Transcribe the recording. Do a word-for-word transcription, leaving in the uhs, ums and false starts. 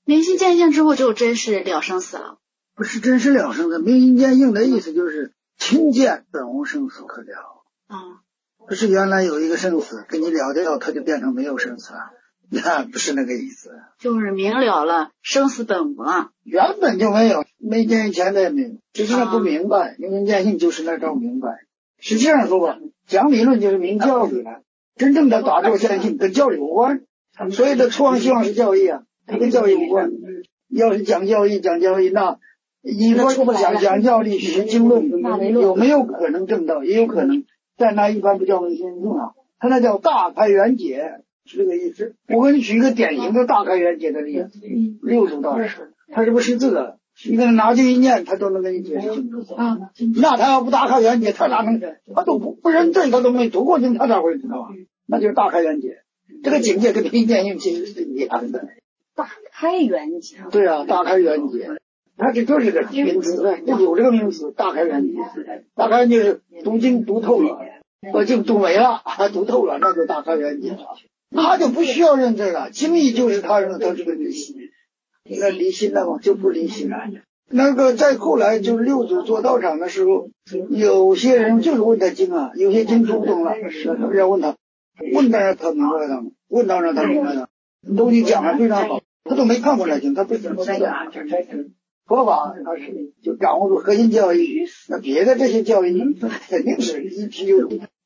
明心见性之后就真是了生死了？ 不是真是了生死，明心见性的意思就是亲见本无生死可了。 啊， 不是原来有一个生死跟你了掉，它就变成没有生死了，那不是那个意思。 就是明了了生死本无了， 原本就没有，没见以前的也没有，只是他不明白。明心见性就是那招明白。实际上说吧，讲理论就是明教理了，真正的打坐见性跟教理无关。所以的初望希望是教义啊，它跟教义无关。要是讲教义讲教义，那你说讲讲教义学经论有没有可能证道？也有可能，但那一般不叫明心见性啊，他那叫大开圆解，是这个意思。我给你举一个典型的大开圆解的例子，六祖大师，他是不识字的，你给他拿经一念，他都能给你解释清楚啊。那他要不大开圆解，他哪能？他都不不认字，他都没读过经，他咋会知道啊？那就是大开圆解，这个境界跟明心见性其实是一样的。 大开圆解， 对啊，大开圆解，它这就是个名词，有这个名词，大开圆解。大开就是读经读透了，把经读没了，读透了，那就大开圆解了。他就不需要认字了，经义就是他认，他是个离心，那离心了嘛，就不离心了。那个再后来就是六祖做道场的时候，有些人就是问他经啊，有些经读不懂了，要问他，问当然他明白了，问当然他明白了，都你讲的非常好，他都没看过来经，他不知道佛法他是就掌握住核心教义，那别的这些教义肯定是一批有